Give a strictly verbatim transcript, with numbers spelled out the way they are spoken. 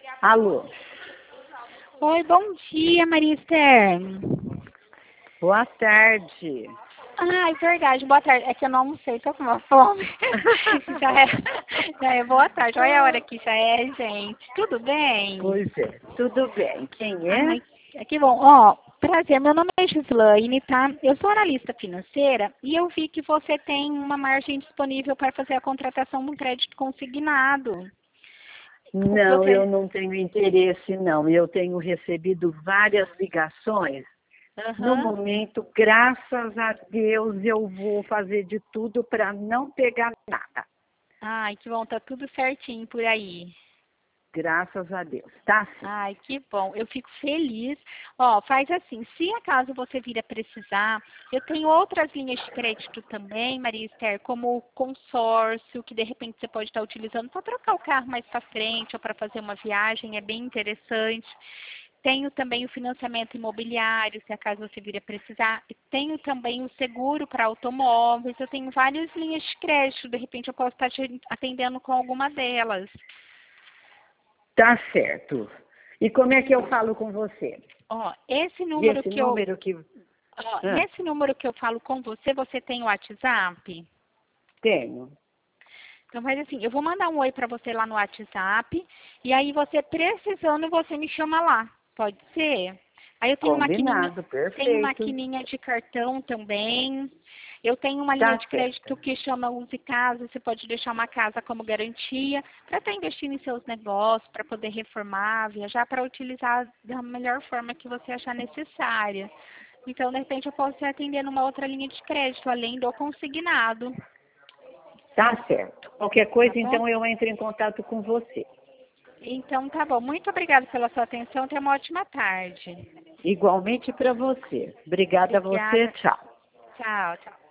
Alô? Oi, bom dia, Maria Esther. Boa tarde. Ah, é verdade, boa tarde. É que eu não almocei, tô com uma fome. já, é, já é boa tarde. Olha a hora que já é, gente. Tudo bem? Pois é, tudo bem. Quem é? Ai, que bom. Ó, prazer, meu nome é Gislaine, tá? Eu sou analista financeira e eu vi que você tem uma margem disponível para fazer a contratação de um crédito consignado. Não, Você... eu não tenho interesse, não. Eu tenho recebido várias ligações. No Uhum. momento, graças a Deus, eu vou fazer de tudo para não pegar nada. Ai, que bom, tá tudo certinho por aí. Graças a Deus. Tá sim. Ai, que bom. Eu fico feliz. Ó, faz assim, se acaso você vir a precisar, eu tenho outras linhas de crédito também, Maria Esther, como o consórcio, que de repente você pode estar utilizando para trocar o carro mais para frente ou para fazer uma viagem, é bem interessante. Tenho também o financiamento imobiliário, se acaso você vir a precisar. Tenho também o seguro para automóveis. Eu tenho várias linhas de crédito, de repente eu posso estar te atendendo com alguma delas. Tá certo. E como é que eu falo com você? Ó, esse E número esse que eu número que... Ó, Ah, nesse número que eu falo com você, você tem o WhatsApp? tenho. Então faz assim, eu vou mandar um oi para você lá no WhatsApp, e aí você precisando, você me chama lá. Pode ser? Aí eu tenho maquininha, Combinado, tenho perfeito. maquininha de cartão também. Eu tenho uma linha Tá de certo. crédito que chama Use Casa, você pode deixar uma casa como garantia, para estar investindo em seus negócios, para poder reformar, viajar, para utilizar da melhor forma que você achar necessária. Então, de repente, eu posso te atender numa outra linha de crédito, além do consignado. Tá certo. Qualquer Tá coisa, bom? então, eu entro em contato com você. Então, tá bom. Muito obrigada pela sua atenção. Tenha uma ótima tarde. Igualmente para você. Obrigada a você. Obrigada. Tchau. Tchau, tchau.